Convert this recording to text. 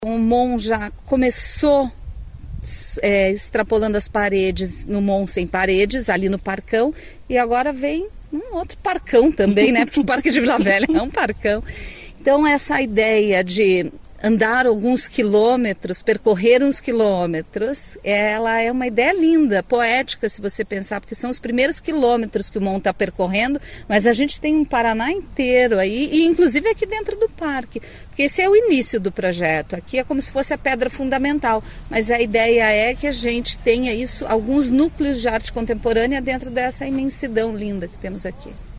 O Mon já começou extrapolando as paredes no Mon Sem Paredes, ali no Parcão, e agora vem um outro parcão também, né? Porque o Parque de Vila Velha é um parcão. Então essa ideia de andar alguns quilômetros, percorrer uns quilômetros, ela é uma ideia linda, poética, se você pensar, porque são os primeiros quilômetros que o Mon está percorrendo, mas a gente tem um Paraná inteiro aí, e inclusive aqui dentro do parque, porque esse é o início do projeto, aqui é como se fosse a pedra fundamental, mas a ideia é que a gente tenha isso, alguns núcleos de arte contemporânea dentro dessa imensidão linda que temos aqui.